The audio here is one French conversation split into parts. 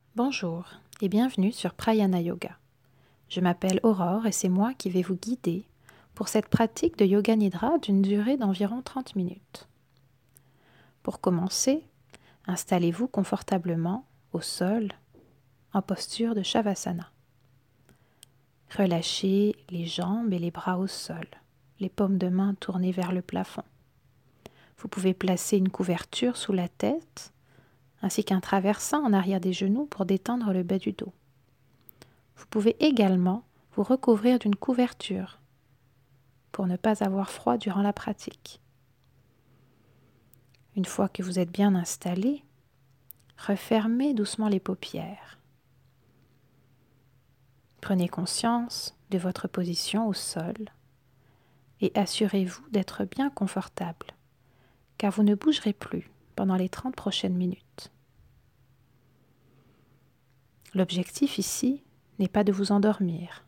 Bonjour et bienvenue sur Prayana Yoga. Je m'appelle Aurore et c'est moi qui vais vous guider pour cette pratique de Yoga Nidra d'une durée d'environ 30 minutes. Pour commencer, installez-vous confortablement au sol en posture de Shavasana. Relâchez les jambes et les bras au sol, les paumes de main tournées vers le plafond. Vous pouvez placer une couverture sous la tête ainsi qu'un traversin en arrière des genoux pour détendre le bas du dos. Vous pouvez également vous recouvrir d'une couverture pour ne pas avoir froid durant la pratique. Une fois que vous êtes bien installé, refermez doucement les paupières. Prenez conscience de votre position au sol et assurez-vous d'être bien confortable, car vous ne bougerez plus pendant les 30 prochaines minutes. L'objectif ici n'est pas de vous endormir.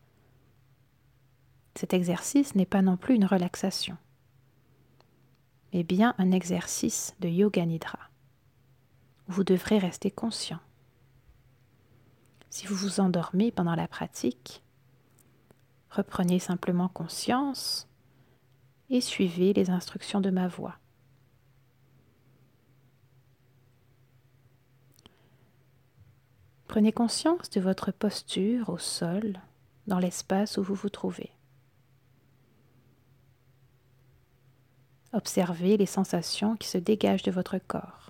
Cet exercice n'est pas non plus une relaxation, mais bien un exercice de Yoga Nidra. Vous devrez rester conscient. Si vous vous endormez pendant la pratique, reprenez simplement conscience et suivez les instructions de ma voix. Prenez conscience de votre posture au sol, dans l'espace où vous vous trouvez. Observez les sensations qui se dégagent de votre corps.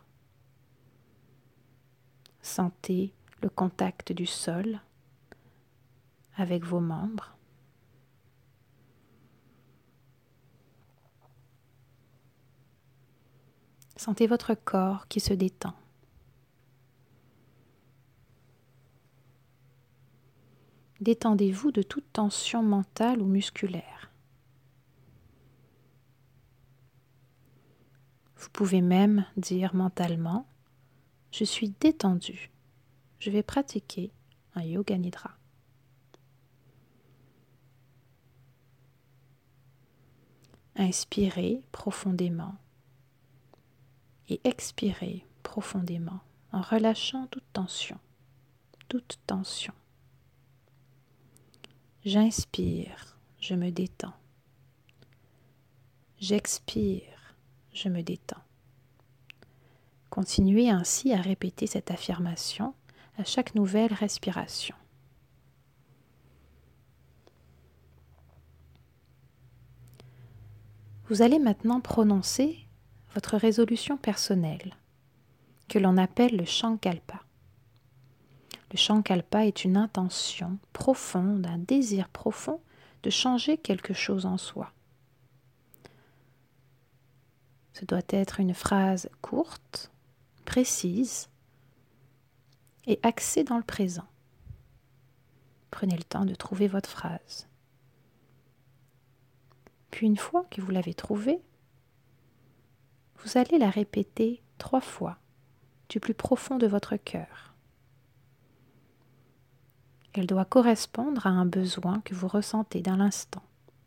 Sentez le contact du sol avec vos membres. Sentez votre corps qui se détend. Détendez-vous de toute tension mentale ou musculaire. Vous pouvez même dire mentalement « Je suis détendu, je vais pratiquer un Yoga Nidra ». Inspirez profondément et expirez profondément en relâchant toute tension, toute tension. J'inspire, je me détends. J'expire, je me détends. Continuez ainsi à répéter cette affirmation à chaque nouvelle respiration. Vous allez maintenant prononcer votre résolution personnelle, que l'on appelle le Sankalpa. Le Sankalpa est une intention profonde, un désir profond de changer quelque chose en soi. Ce doit être une phrase courte, précise et axée dans le présent. Prenez le temps de trouver votre phrase. Puis une fois que vous l'avez trouvée, vous allez la répéter 3 fois du plus profond de votre cœur. Elle doit correspondre à un besoin que vous ressentez dans l'instant.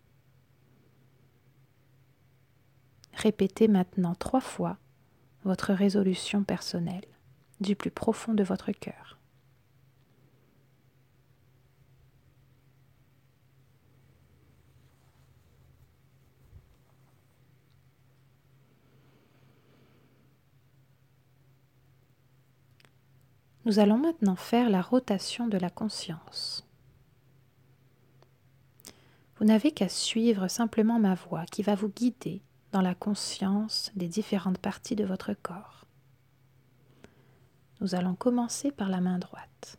Répétez maintenant 3 fois votre résolution personnelle du plus profond de votre cœur. Nous allons maintenant faire la rotation de la conscience. Vous n'avez qu'à suivre simplement ma voix qui va vous guider dans la conscience des différentes parties de votre corps. Nous allons commencer par la main droite.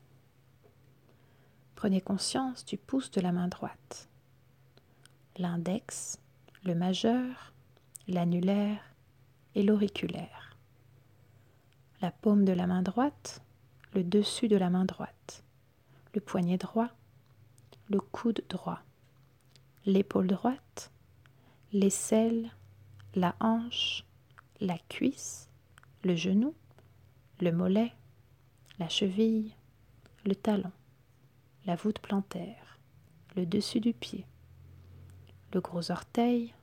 Prenez conscience du pouce de la main droite, l'index, le majeur, l'annulaire et l'auriculaire. La paume de la main droite, le dessus de la main droite, le poignet droit, le coude droit, l'épaule droite, l'aisselle, la hanche, la cuisse, le genou, le mollet, la cheville, le talon, la voûte plantaire, le dessus du pied, le gros orteil,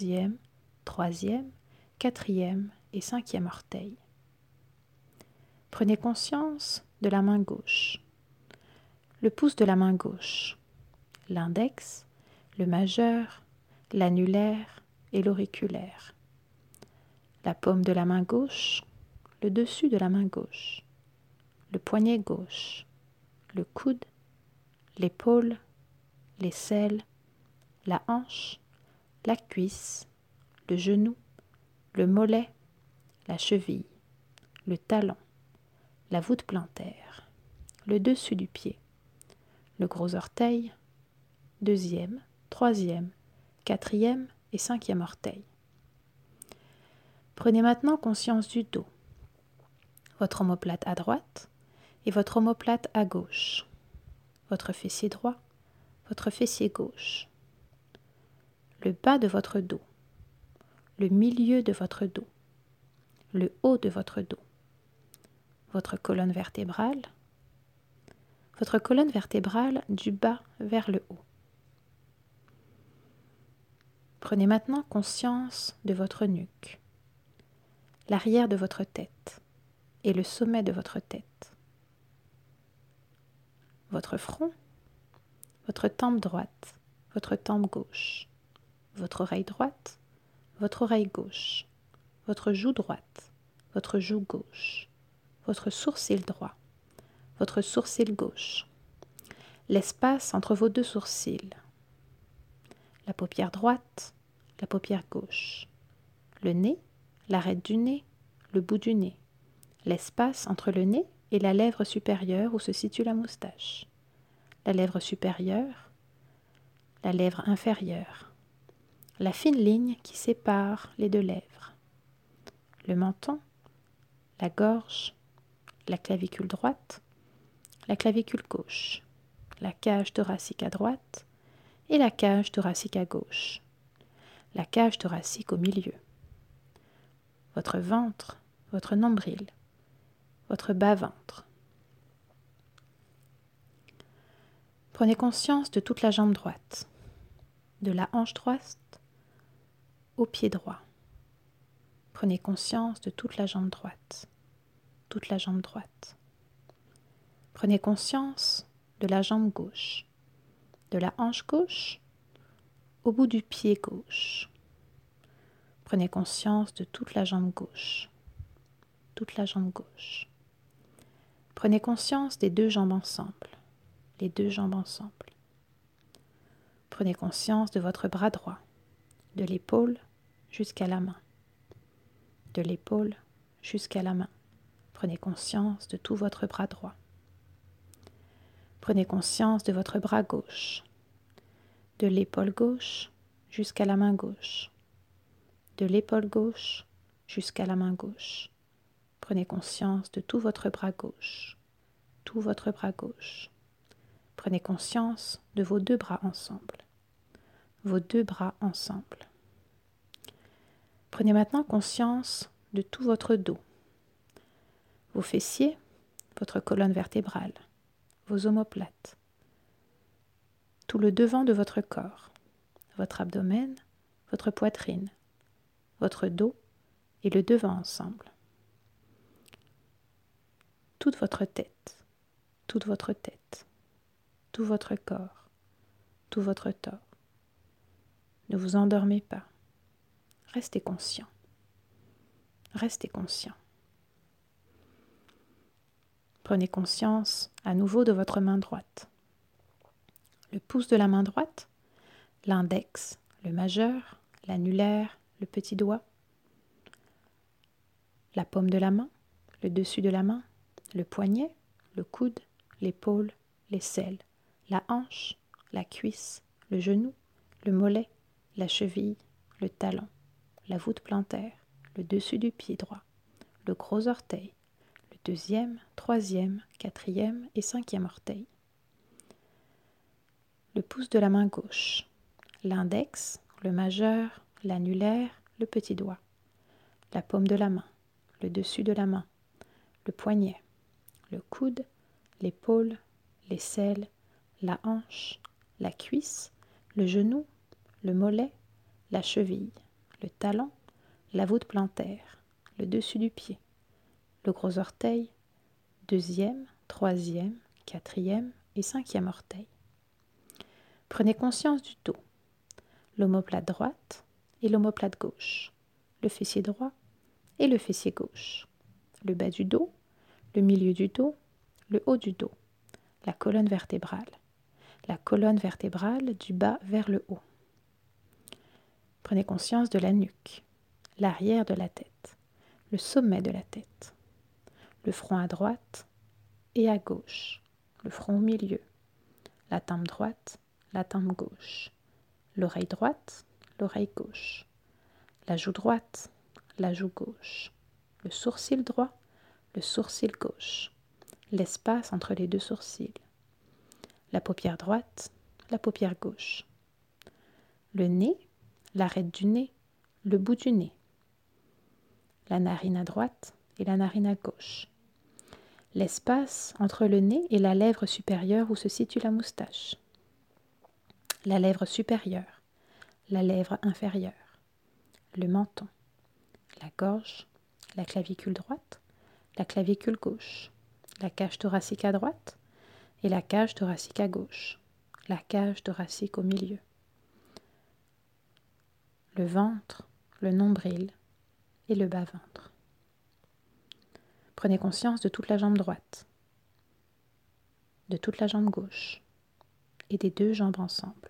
2e, 3e, 4e et 5e orteil. Prenez conscience de la main gauche, le pouce de la main gauche, l'index, le majeur, l'annulaire et l'auriculaire, la paume de la main gauche, le dessus de la main gauche, le poignet gauche, le coude, l'épaule, l'aisselle, la hanche, la cuisse, le genou, le mollet, la cheville, le talon, la voûte plantaire, le dessus du pied, le gros orteil, deuxième, troisième, quatrième et cinquième orteil. Prenez maintenant conscience du dos, votre omoplate à droite et votre omoplate à gauche, votre fessier droit, votre fessier gauche, le bas de votre dos, le milieu de votre dos, le haut de votre dos, votre colonne vertébrale du bas vers le haut. Prenez maintenant conscience de votre nuque, l'arrière de votre tête et le sommet de votre tête, votre front, votre tempe droite, votre tempe gauche, votre oreille droite, votre oreille gauche, votre joue droite, votre joue gauche, votre sourcil droit, votre sourcil gauche, l'espace entre vos deux sourcils, la paupière droite, la paupière gauche, le nez, l'arête du nez, le bout du nez, l'espace entre le nez et la lèvre supérieure où se situe la moustache, la lèvre supérieure, la lèvre inférieure, la fine ligne qui sépare les deux lèvres, le menton, la gorge, la clavicule droite, la clavicule gauche, la cage thoracique à droite et la cage thoracique à gauche, la cage thoracique au milieu, votre ventre, votre nombril, votre bas-ventre. Prenez conscience de toute la jambe droite, de la hanche droite au pied droit. Prenez conscience de toute la jambe droite, toute la jambe droite. Prenez conscience de la jambe gauche, de la hanche gauche au bout du pied gauche. Prenez conscience de toute la jambe gauche, toute la jambe gauche. Prenez conscience des deux jambes ensemble, les deux jambes ensemble. Prenez conscience de votre bras droit, de l'épaule jusqu'à la main, de l'épaule jusqu'à la main. Prenez conscience de tout votre bras droit. Prenez conscience de votre bras gauche, de l'épaule gauche jusqu'à la main gauche, de l'épaule gauche jusqu'à la main gauche. Prenez conscience de tout votre bras gauche, tout votre bras gauche. Prenez conscience de vos deux bras ensemble, vos deux bras ensemble. Prenez maintenant conscience de tout votre dos, vos fessiers, votre colonne vertébrale, vos omoplates, tout le devant de votre corps, votre abdomen, votre poitrine, votre dos et le devant ensemble. Toute votre tête, toute votre tête, tout votre corps, tout votre corps. Ne vous endormez pas. Restez conscient. Restez conscient. Prenez conscience à nouveau de votre main droite. Le pouce de la main droite, l'index, le majeur, l'annulaire, le petit doigt, la paume de la main, le dessus de la main, le poignet, le coude, l'épaule, l'aisselle, la hanche, la cuisse, le genou, le mollet, la cheville, le talon, la voûte plantaire, le dessus du pied droit, le gros orteil, le deuxième, troisième, quatrième et cinquième orteil, le pouce de la main gauche, l'index, le majeur, l'annulaire, le petit doigt, la paume de la main, le dessus de la main, le poignet, le coude, l'épaule, l'aisselle, la hanche, la cuisse, le genou, le mollet, la cheville, le talon, la voûte plantaire, le dessus du pied, le gros orteil, deuxième, troisième, quatrième et cinquième orteil. Prenez conscience du dos, l'omoplate droite et l'omoplate gauche, le fessier droit et le fessier gauche, le bas du dos, le milieu du dos, le haut du dos, la colonne vertébrale du bas vers le haut. Prenez conscience de la nuque, l'arrière de la tête, le sommet de la tête, le front à droite et à gauche, le front au milieu, la tempe droite, la tempe gauche, l'oreille droite, l'oreille gauche, la joue droite, la joue gauche, le sourcil droit, le sourcil gauche, l'espace entre les deux sourcils, la paupière droite, la paupière gauche, le nez, l'arête du nez, le bout du nez, la narine à droite et la narine à gauche, l'espace entre le nez et la lèvre supérieure où se situe la moustache, la lèvre supérieure, la lèvre inférieure, le menton, la gorge, la clavicule droite, la clavicule gauche, la cage thoracique à droite et la cage thoracique à gauche, la cage thoracique au milieu, le ventre, le nombril et le bas-ventre. Prenez conscience de toute la jambe droite, de toute la jambe gauche et des deux jambes ensemble.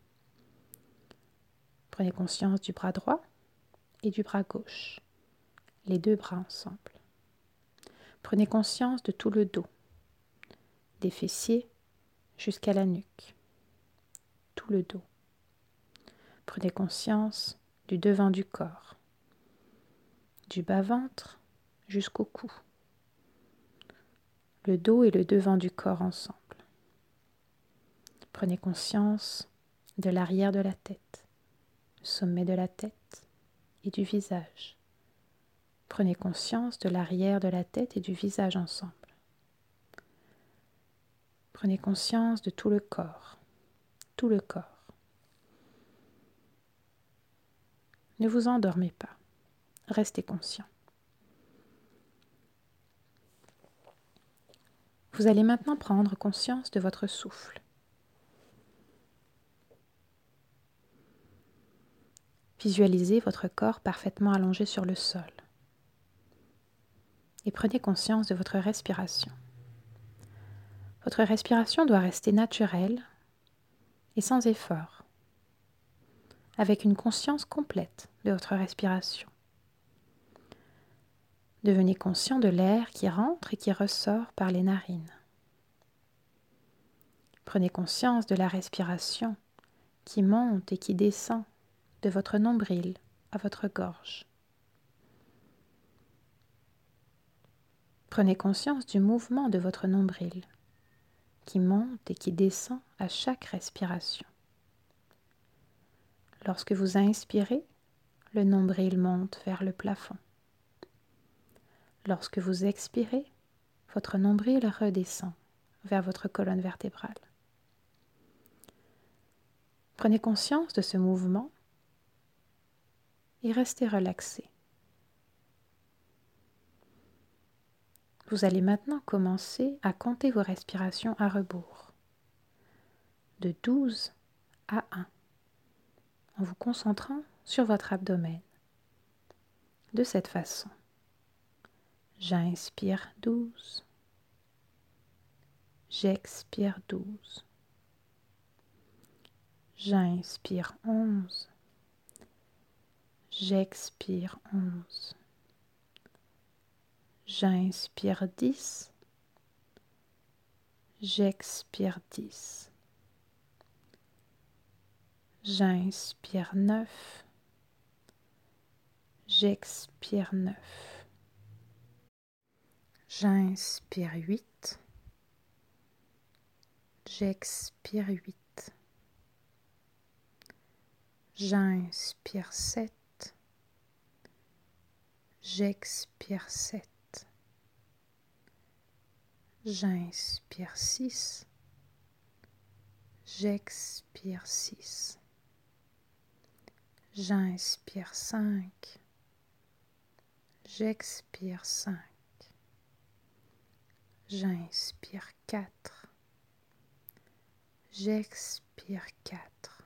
Prenez conscience du bras droit et du bras gauche, les deux bras ensemble. Prenez conscience de tout le dos, des fessiers jusqu'à la nuque, tout le dos. Prenez conscience du devant du corps, du bas-ventre jusqu'au cou, le dos et le devant du corps ensemble. Prenez conscience de l'arrière de la tête, le sommet de la tête et du visage. Prenez conscience de l'arrière de la tête et du visage ensemble. Prenez conscience de tout le corps, tout le corps. Ne vous endormez pas, restez conscient. Vous allez maintenant prendre conscience de votre souffle. Visualisez votre corps parfaitement allongé sur le sol et prenez conscience de votre respiration. Votre respiration doit rester naturelle et sans effort, avec une conscience complète de votre respiration. Devenez conscient de l'air qui rentre et qui ressort par les narines. Prenez conscience de la respiration qui monte et qui descend de votre nombril à votre gorge. Prenez conscience du mouvement de votre nombril qui monte et qui descend à chaque respiration. Lorsque vous inspirez, le nombril monte vers le plafond. Lorsque vous expirez, votre nombril redescend vers votre colonne vertébrale. Prenez conscience de ce mouvement et restez relaxé. Vous allez maintenant commencer à compter vos respirations à rebours, de 12 à 1, en vous concentrant sur votre abdomen. De cette façon, j'inspire 12, j'expire 12, j'inspire 11, j'expire 11, j'inspire 10, j'expire 10, j'inspire 9, j'expire 9, j'inspire 8, j'expire 8, j'inspire 7, j'expire 7, j'inspire 6, j'expire 6, j'inspire 5, j'expire 5, J'inspire 4. J'expire 4.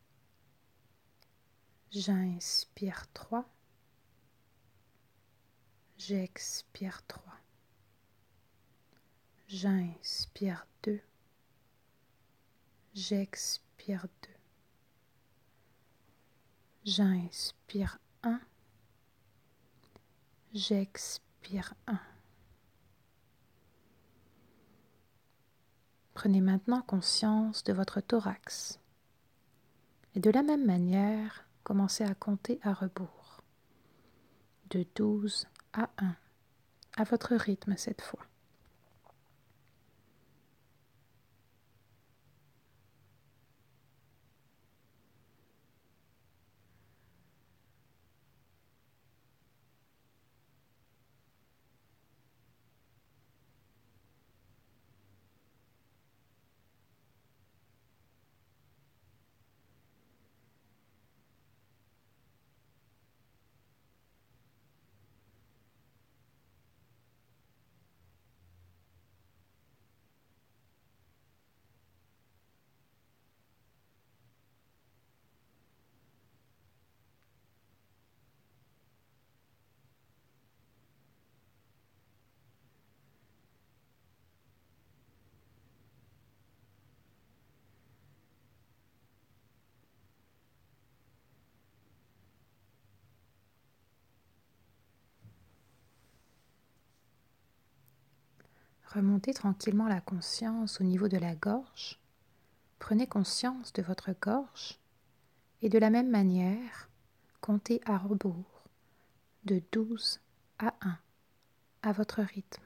J'inspire 3. J'expire 3. J'inspire 2. J'expire 2. J'inspire 1. J'expire 1. Prenez maintenant conscience de votre thorax. Et de la même manière, commencez à compter à rebours. De 12 à 1, à votre rythme cette fois. Remontez tranquillement la conscience au niveau de la gorge. Prenez conscience de votre gorge et de la même manière, comptez à rebours de 12 à 1 à votre rythme.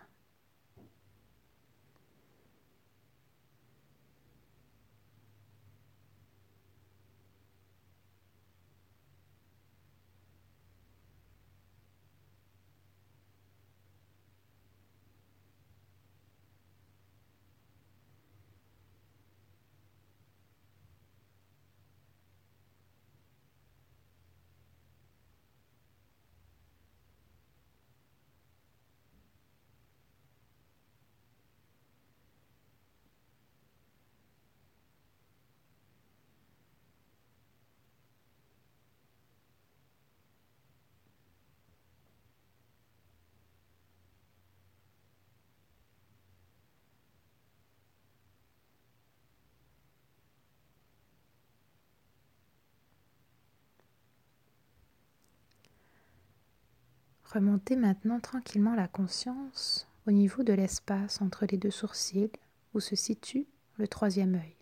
Remontez maintenant tranquillement la conscience au niveau de l'espace entre les deux sourcils où se situe le troisième œil.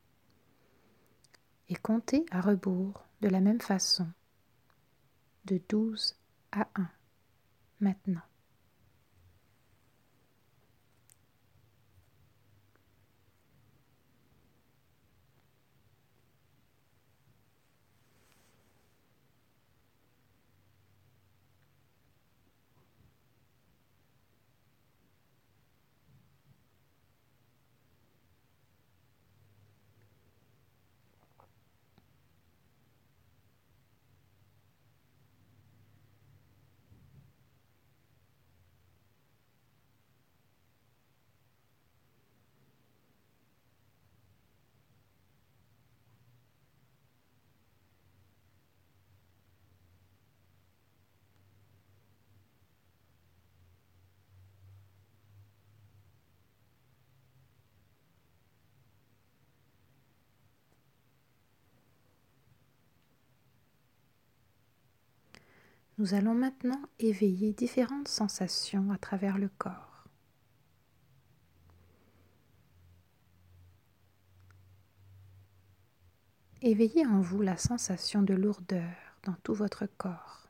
Et comptez à rebours de la même façon, de 12 à 1, maintenant. Nous allons maintenant éveiller différentes sensations à travers le corps. Éveillez en vous la sensation de lourdeur dans tout votre corps.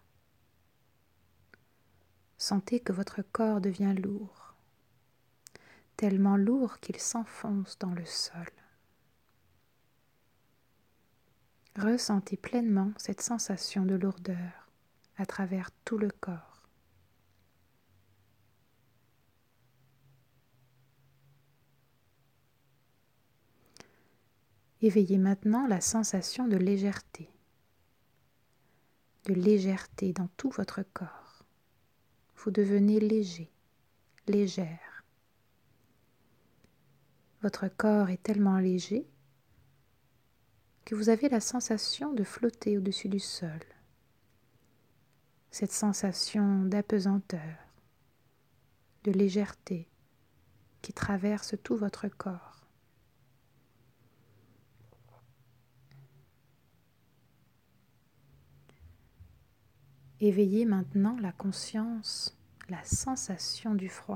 Sentez que votre corps devient lourd, tellement lourd qu'il s'enfonce dans le sol. Ressentez pleinement cette sensation de lourdeur à travers tout le corps. Éveillez maintenant la sensation de légèreté dans tout votre corps. Vous devenez léger, légère. Votre corps est tellement léger que vous avez la sensation de flotter au-dessus du sol. Cette sensation d'apesanteur, de légèreté qui traverse tout votre corps. Éveillez maintenant la conscience, la sensation du froid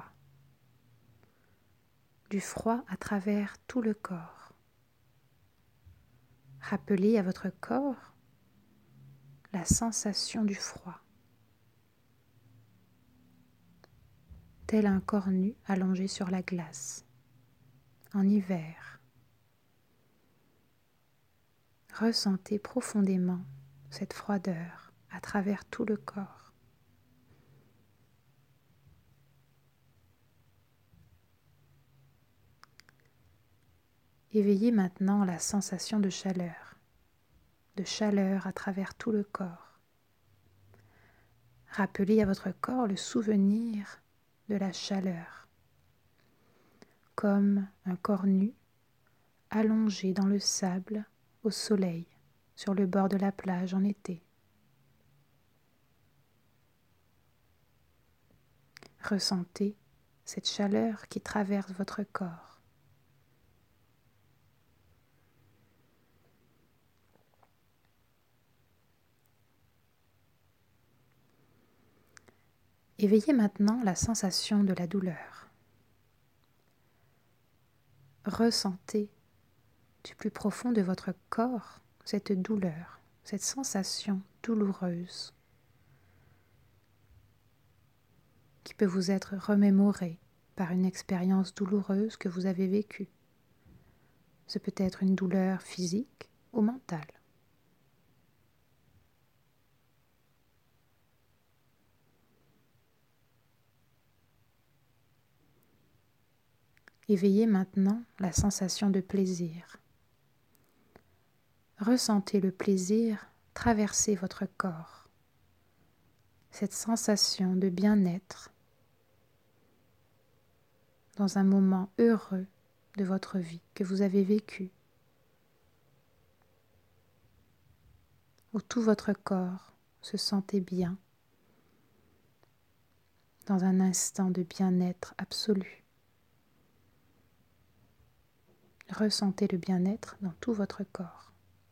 à travers tout le corps. Rappelez à votre corps la sensation du froid, tel un corps nu allongé sur la glace, en hiver. Ressentez profondément cette froideur à travers tout le corps. Éveillez maintenant la sensation de chaleur à travers tout le corps. Rappelez à votre corps le souvenir de la chaleur, comme un corps nu, allongé dans le sable, au soleil, sur le bord de la plage en été. Ressentez cette chaleur qui traverse votre corps. Éveillez maintenant la sensation de la douleur. Ressentez du plus profond de votre corps cette douleur, cette sensation douloureuse qui peut vous être remémorée par une expérience douloureuse que vous avez vécue. Ce peut être une douleur physique ou mentale. Éveillez maintenant la sensation de plaisir. Ressentez le plaisir traverser votre corps. Cette sensation de bien-être dans un moment heureux de votre vie que vous avez vécu, où tout votre corps se sentait bien, dans un instant de bien-être absolu. Ressentez le bien-être dans tout votre corps.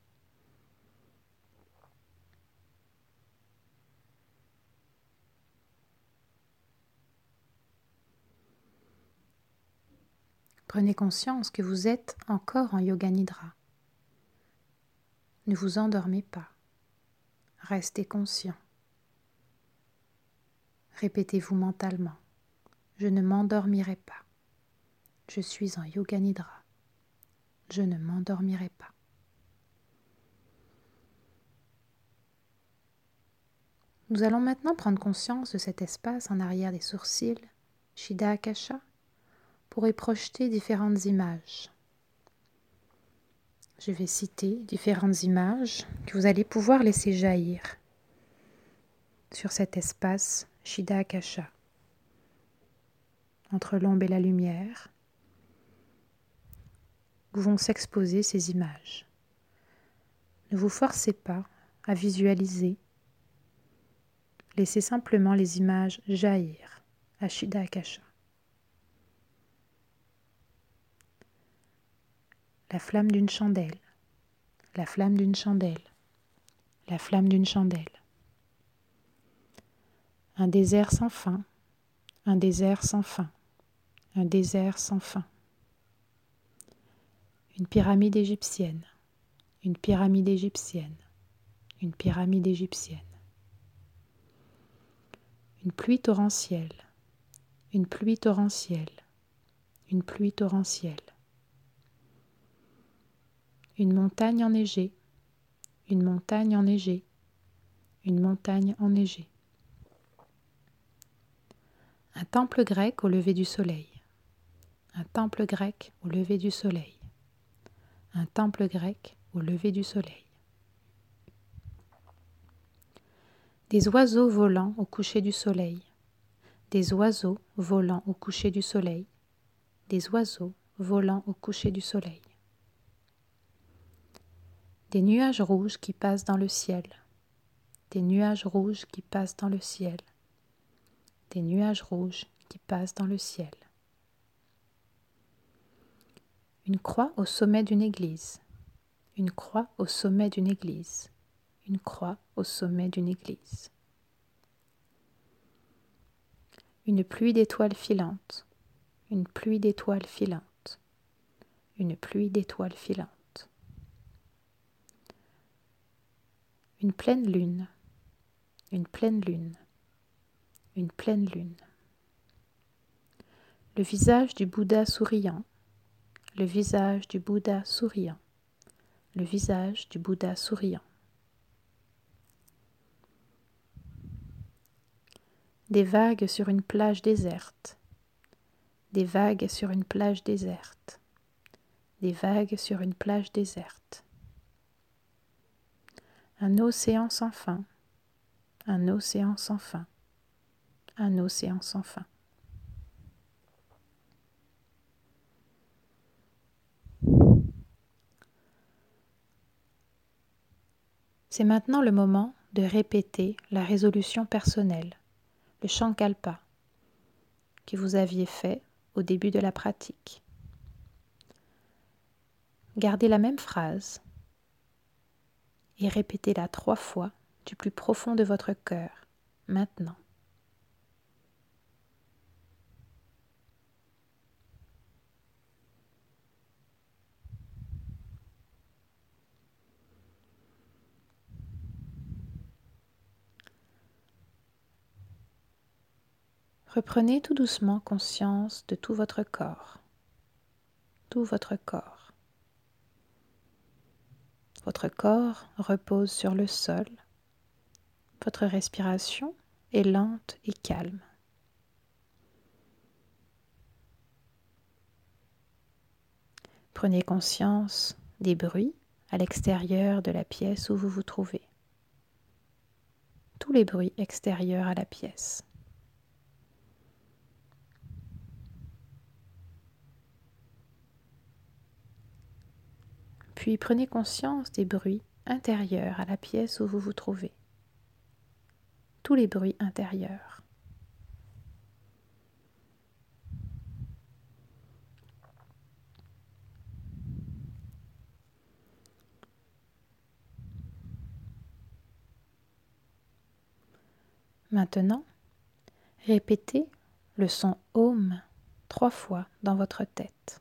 Prenez conscience que vous êtes encore en Yoga Nidra. Ne vous endormez pas. Restez conscient. Répétez-vous mentalement. Je ne m'endormirai pas. Je suis en Yoga Nidra. Je ne m'endormirai pas. Nous allons maintenant prendre conscience de cet espace en arrière des sourcils, Chitta Akasha, pour y projeter différentes images. Je vais citer différentes images que vous allez pouvoir laisser jaillir sur cet espace Chitta Akasha, entre l'ombre et la lumière, où vont s'exposer ces images. Ne vous forcez pas à visualiser. Laissez simplement les images jaillir à Chitta Akasha. La flamme d'une chandelle, la flamme d'une chandelle, la flamme d'une chandelle. Un désert sans fin, un désert sans fin, un désert sans fin. Une pyramide égyptienne, une pyramide égyptienne, une pyramide égyptienne. Une pluie torrentielle, une pluie torrentielle, une pluie torrentielle. Une montagne enneigée, une montagne enneigée, une montagne enneigée. Un temple grec au lever du soleil, un temple grec au lever du soleil, un temple grec au lever du soleil. Des oiseaux volant au coucher du soleil, des oiseaux volant au coucher du soleil, des oiseaux volant au coucher du soleil. Des nuages rouges qui passent dans le ciel. Des nuages rouges qui passent dans le ciel. Des nuages rouges qui passent dans le ciel. Une croix au sommet d'une église. Une croix au sommet d'une église. Une croix au sommet d'une église. Une pluie d'étoiles filantes. Une pluie d'étoiles filantes. Une pluie d'étoiles filantes. Une pleine lune. Une pleine lune. Une pleine lune. Le visage du Bouddha souriant. Le visage du Bouddha souriant. Le visage du Bouddha souriant. Des vagues sur une plage déserte. Des vagues sur une plage déserte. Des vagues sur une plage déserte. Un océan sans fin. Un océan sans fin. Un océan sans fin. C'est maintenant le moment de répéter la résolution personnelle, le Sankalpa, que vous aviez fait au début de la pratique. Gardez la même phrase et répétez-la 3 fois du plus profond de votre cœur, maintenant. Reprenez tout doucement conscience de tout votre corps. Tout votre corps. Votre corps repose sur le sol. Votre respiration est lente et calme. Prenez conscience des bruits à l'extérieur de la pièce où vous vous trouvez. Tous les bruits extérieurs à la pièce. Puis prenez conscience des bruits intérieurs à la pièce où vous vous trouvez. Tous les bruits intérieurs. Maintenant, répétez le son Om 3 fois dans votre tête.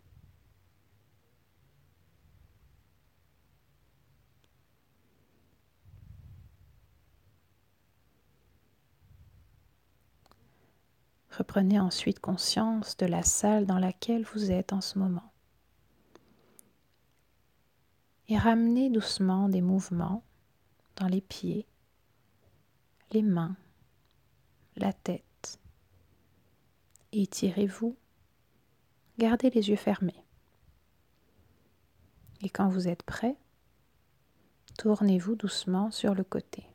Reprenez ensuite conscience de la salle dans laquelle vous êtes en ce moment. Et ramenez doucement des mouvements dans les pieds, les mains, la tête. Étirez-vous, gardez les yeux fermés. Et quand vous êtes prêt, tournez-vous doucement sur le côté.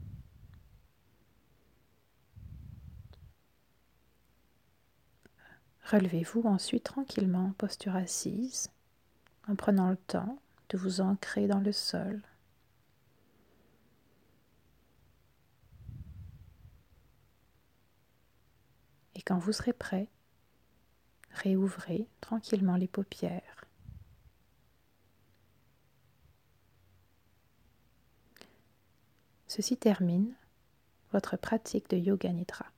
Relevez-vous ensuite tranquillement en posture assise, en prenant le temps de vous ancrer dans le sol. Et quand vous serez prêt, réouvrez tranquillement les paupières. Ceci termine votre pratique de Yoga Nidra.